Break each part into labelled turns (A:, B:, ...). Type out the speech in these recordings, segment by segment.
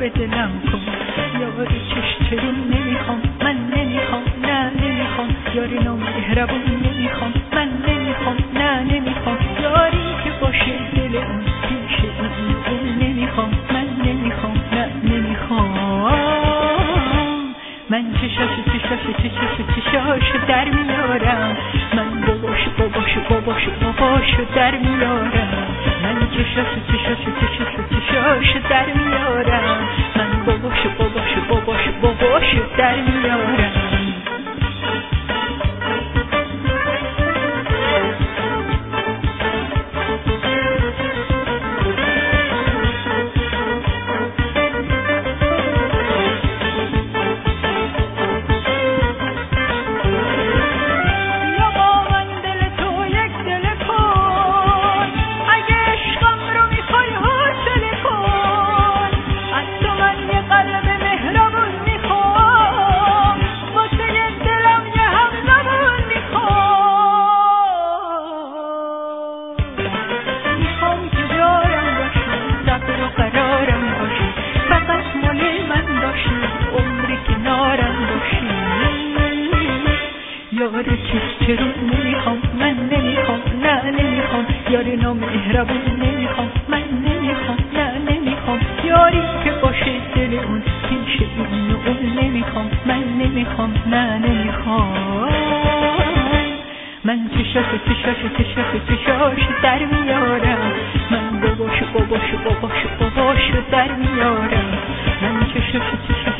A: به دلم کن. یار چشترون نمیخوام، من نمیخوام، نه نمیخوام. یاری نامهربون نمیخوام، من نمیخوام، نه نمیخوام. یاری که باشه دل اون پیش اون نمیخوام، من نمیخوام، نه نمیخوام. من چشاشو در میارم، من باباشو در میارم. من چشاشو در میارم، من باباشو در میارم. یار چشترون نمیخوام، من نمیخوام، نه نمیخوام. یاری نامهربون نمیخوام، من نمیخوام، نه نمیخوام. یاری که باشه دل اون پیش اون نمیخوام، من نمیخوام، نه نمیخوام. من چشاشو در میارم، من باباشو در میارم. من چشاشو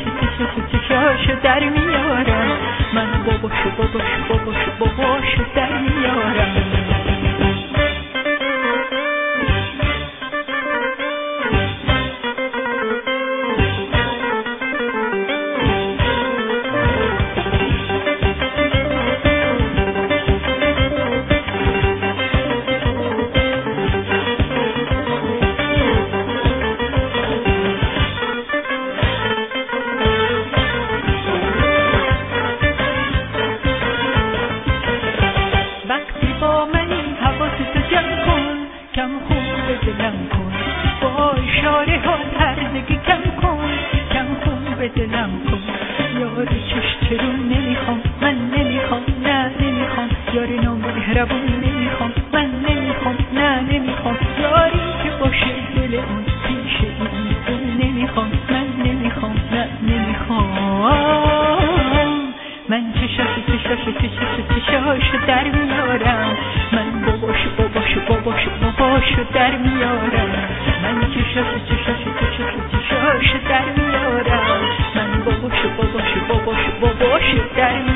A: در میارم، من باباشو در میارم. کم خون به دلم کن، با اشاره ها ترزگی کم کن، کم خون به دلم کن. یار چشترون نمیخوام، من نمیخوام، نه نمیخوام. یاری نامهربون نمیخوام، من نمیخوام، نه نمیخوام. یاری که باشه دل اون پیش اون نمیخوام، من نمیخوام، نه نمیخوام. من چشاشو در میارم، من باباشو در میارم. من چشاشو در میارم، من باباشو در میارم.